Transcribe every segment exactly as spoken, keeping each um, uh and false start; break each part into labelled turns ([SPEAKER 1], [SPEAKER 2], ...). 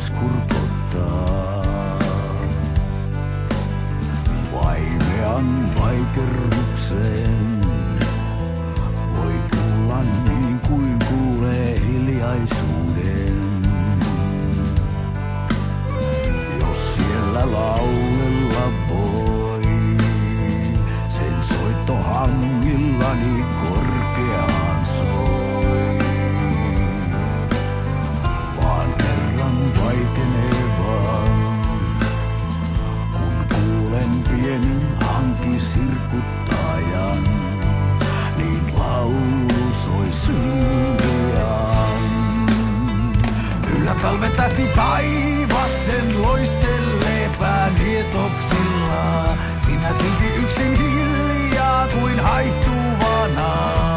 [SPEAKER 1] vois kurkottaa. Vaimean vaikerrukseen voi tulla niin kuin kuulee hiljaisuuden. Jos siellä laulella voi, sen soitto hangillani korkeaan soi. Vaan kerran vaikenevan, kun kuulen pienen hankisirkuttajan, niin laulu soi synkeän. Yllä talven tähti taivasen loistelee päänietoksilla. Sinä silti yksin hiljaa kuin haihtuvana.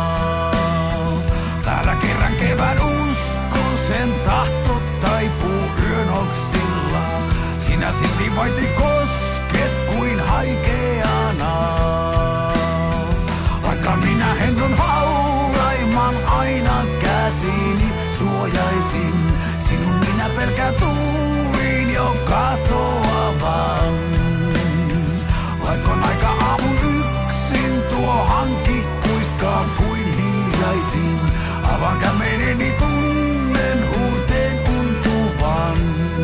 [SPEAKER 1] Täällä kerran kevään usko, sen tahto taipuu yön oksilla. Sinä silti vaiti kosket kuin haikeana. Vaikka minä hennon hauraimman aina käsini suojaisin, sinun minä pelkään tuulin jo katoavan. Vaikka on aika aamun yksin, tuo hankki kuiskaa kuin hiljaisin. Avaan kämeneni, tunnen huurteen untuvan.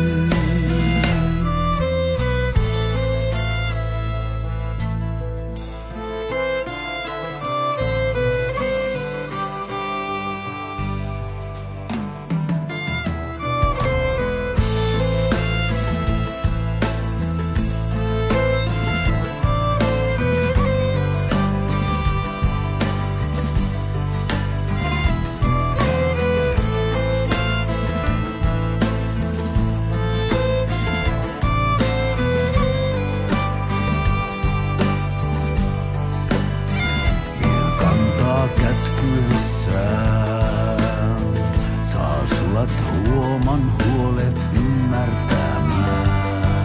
[SPEAKER 1] Saa sulat huoman huolet ymmärtämään.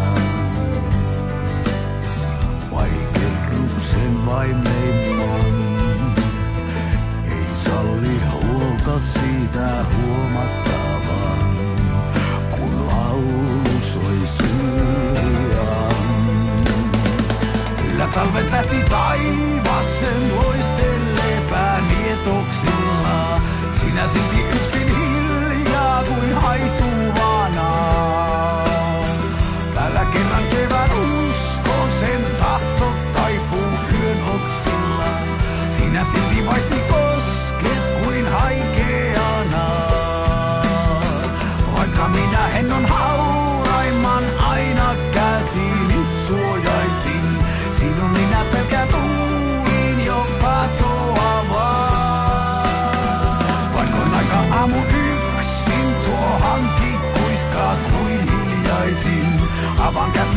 [SPEAKER 1] Vaikerruksen vaimeimman ei salli huolta siitä huomattavan, kun laulu soi syrjään. Yllä talven tähti taivasen loistelee päänietoksilla. Sinä silti yksin hiljaa kuin haihtuvana. Täällä kerran kevään usko, sen tahto taipuu yön oksilla. Sinä silti vaiti kosket kuin haikeana. Vaikka minä hennon hauraimman aina käsini suojaisin, sinun minä pelkään tuulin jo katoavaa. Aamun yksin tuo hankki kuiskaa kuin hiljaisin. Avaan kämmeneni.